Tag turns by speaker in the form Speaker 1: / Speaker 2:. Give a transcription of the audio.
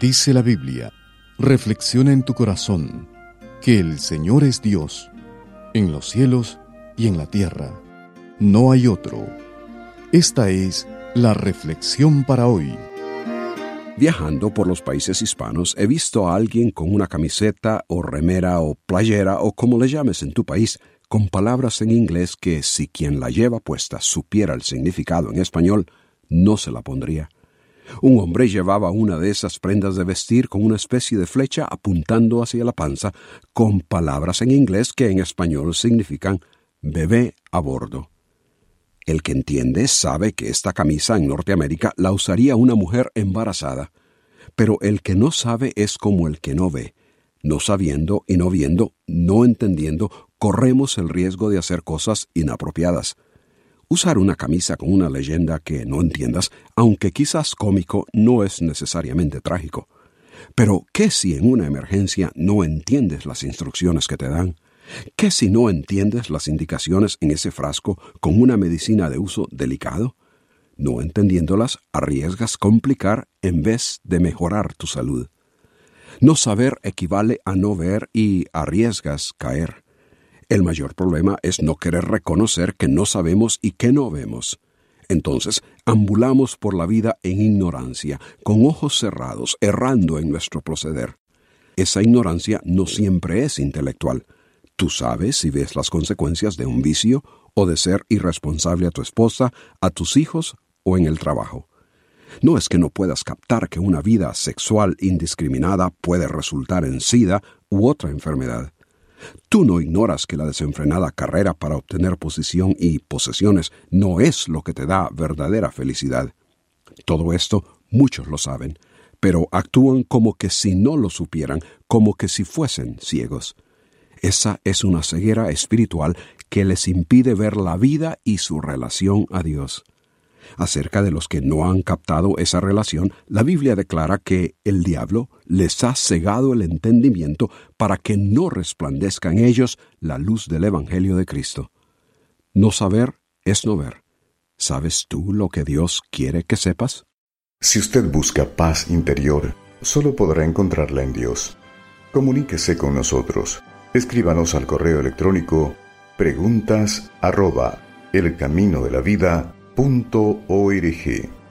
Speaker 1: Dice la Biblia, reflexiona en tu corazón, que el Señor es Dios, en los cielos y en la tierra. No hay otro. Esta es la reflexión para hoy.
Speaker 2: Viajando por los países hispanos, he visto a alguien con una camiseta o remera o playera o como le llames en tu país, con palabras en inglés que si quien la lleva puesta supiera el significado en español, no se la pondría. Un hombre llevaba una de esas prendas de vestir con una especie de flecha apuntando hacia la panza, con palabras en inglés que en español significan bebé a bordo. El que entiende sabe que esta camisa en Norteamérica la usaría una mujer embarazada, pero el que no sabe es como el que no ve. No sabiendo y no viendo, no entendiendo, corremos el riesgo de hacer cosas inapropiadas. Usar una camisa con una leyenda que no entiendas, aunque quizás cómico, no es necesariamente trágico. Pero, ¿qué si en una emergencia no entiendes las instrucciones que te dan? ¿Qué si no entiendes las indicaciones en ese frasco con una medicina de uso delicado? No entendiéndolas, arriesgas complicar en vez de mejorar tu salud. No saber equivale a no ver y arriesgas caer. El mayor problema es no querer reconocer que no sabemos y que no vemos. Entonces, ambulamos por la vida en ignorancia, con ojos cerrados, errando en nuestro proceder. Esa ignorancia no siempre es intelectual. Tú sabes y ves las consecuencias de un vicio o de ser irresponsable a tu esposa, a tus hijos o en el trabajo. No es que no puedas captar que una vida sexual indiscriminada puede resultar en SIDA u otra enfermedad. Tú no ignoras que la desenfrenada carrera para obtener posición y posesiones no es lo que te da verdadera felicidad. Todo esto muchos lo saben, pero actúan como que si no lo supieran, como que si fuesen ciegos. Esa es una ceguera espiritual que les impide ver la vida y su relación a Dios. Acerca de los que no han captado esa relación, la Biblia declara que el diablo les ha cegado el entendimiento para que no resplandezca en ellos la luz del Evangelio de Cristo. No saber es no ver. ¿Sabes tú lo que Dios quiere que sepas?
Speaker 3: Si usted busca paz interior, solo podrá encontrarla en Dios. Comuníquese con nosotros. Escríbanos al correo electrónico preguntas@elcaminodelavida.org.